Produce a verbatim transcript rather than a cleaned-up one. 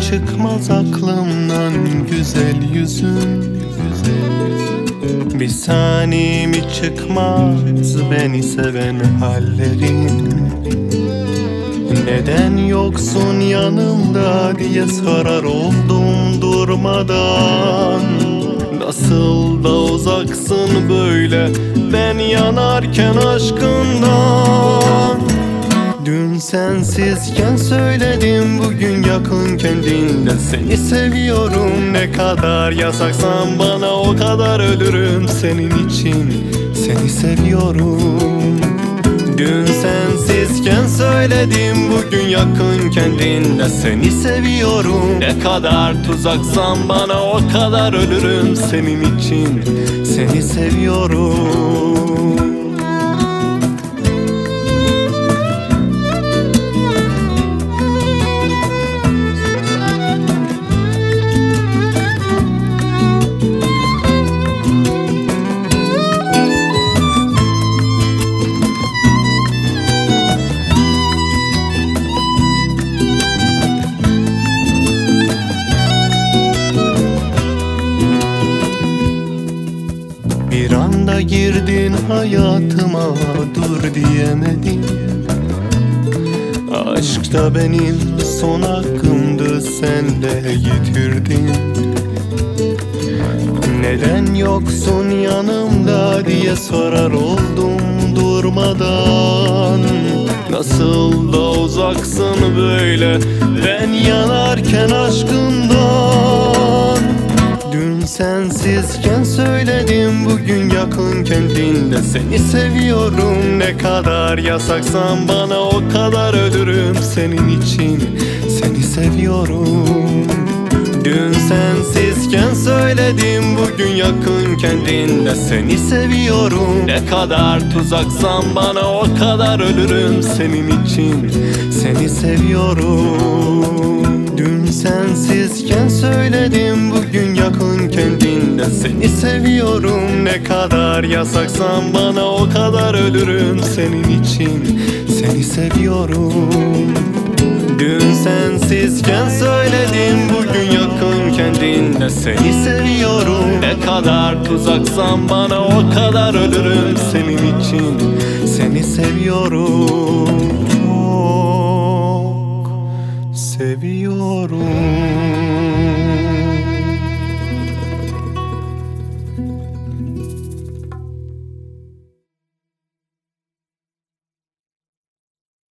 çıkmaz aklımdan güzel yüzün. Bir saniye mi çıkmaz beni seven hallerin? Neden yoksun yanımda diye sorar oldum durmadan. Nasıl da uzaksın böyle ben yanarken aşkından. Dün sensizken söyledim, bugün yakınken dinle. Seni seviyorum, ne kadar yasaksan bana o kadar ölürüm senin için. Seni seviyorum. Dün sensizken söyledim, bugün yakınken dinle. Seni seviyorum, ne kadar tuzaksan bana o kadar ölürüm senin için. Seni seviyorum. Bir anda girdin hayatıma, dur diyemedim. Aşk da benim son hakkımdı, sen de yitirdin. Neden yoksun yanımda diye sorar oldum durmadan. Nasıl da uzaksın böyle ben yanarken aşkından. Dün sensizken söyledim, bugün yakınken dinle. Seni seviyorum, ne kadar yasaksan bana o kadar ölürüm senin için. Seni seviyorum. Dün sensizken söyledim, bugün yakınken dinle. Seni seviyorum, ne kadar tuzaksan bana o kadar ölürüm senin için. Seni seviyorum. Dün sensizken söyledim, bugün yakınken dinle. Seni seviyorum, ne kadar yasaksan bana o kadar ölürüm senin için. Seni seviyorum. Dün sensizken söyledim, bugün yakınken dinle. Seni seviyorum, ne kadar tuzaksan bana o kadar ölürüm senin için. Seni seviyorum, çok seviyorum.